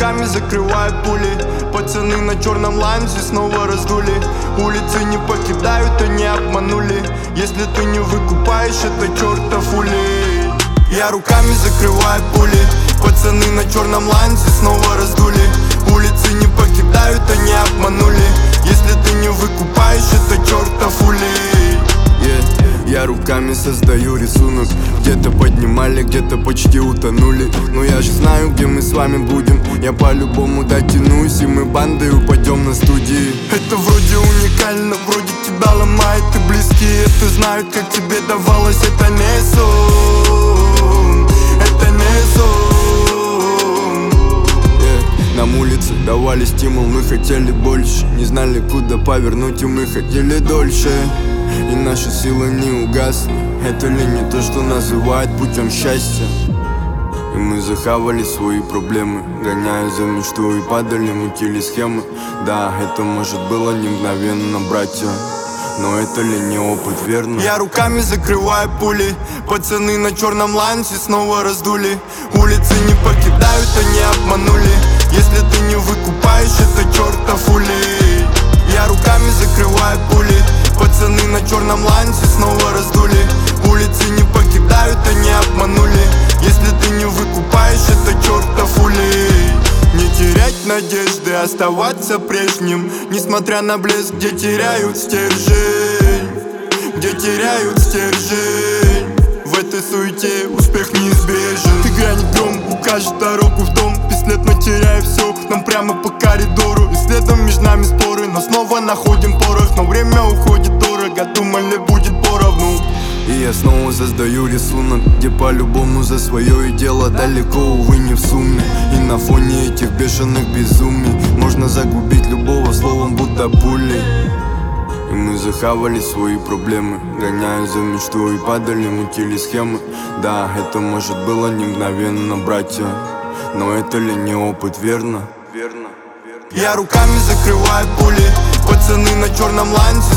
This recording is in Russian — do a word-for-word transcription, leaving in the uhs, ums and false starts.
руками закрываю пули. Пацаны на черном ланзе снова раздули. Улицы не покидают, они обманули. Если ты не выкупаешь, это чертов улей. Я руками закрываю пули. Пацаны на черном ланзе снова раздули. Улицы не покидают, они обманули. Если ты не выкупаешь, это чертов улей. yeah. Я руками создаю рисунок. Где-то поднимали, где-то почти утонули. Но я же знаю, где мы с вами будем. Я по-любому дотянусь, и мы бандой упадем на студии. Это вроде уникально, вроде тебя ломает. И близкие это знают, как тебе давалось. Это не сон, это не сон. yeah. Нам улицы давали стимул, мы хотели больше. Не знали, куда повернуть, и мы хотели дольше. И наши силы не угасли. Это ли не то, что называют путем счастья? И мы захавали свои проблемы, гоняя за мечту, и падали, мутили схемы. Да, это может было не мгновенно, братья, но это ли не опыт, верно? Я руками закрываю пули. Пацаны на черном лансе снова раздули. Улицы не покидают, они обманули. Если ты не выкупаешь, это чертов улей. Я руками закрываю пули. Пацаны на черном лансе снова раздули. Улицы не покидают, они обманули. Если ты не выкупаешь, это чертов улей. Не терять надежды, оставаться прежним, несмотря на блеск, где теряют стержень. Где теряют стержень. В этой суете успех неизбежен. Ты грянет гром, укажет дорогу в дом. Бесследно теряя все, нам прямо по коридору. И следом между нами споры, но снова находим порох. Но время уходит дорого, думали будет поровну. И я снова создаю рисунок, где по-любому за свое и дело далеко, увы, не в сумме. И на фоне этих бешеных безумий можно загубить любого словом, будто пулей. И мы захавали свои проблемы, гоняя за мечту, и падали, мутили схемы. Да, это может было не мгновенно, братья, но это ли не опыт, верно? Верно. Я руками закрываю пули. Пацаны на черном ланзе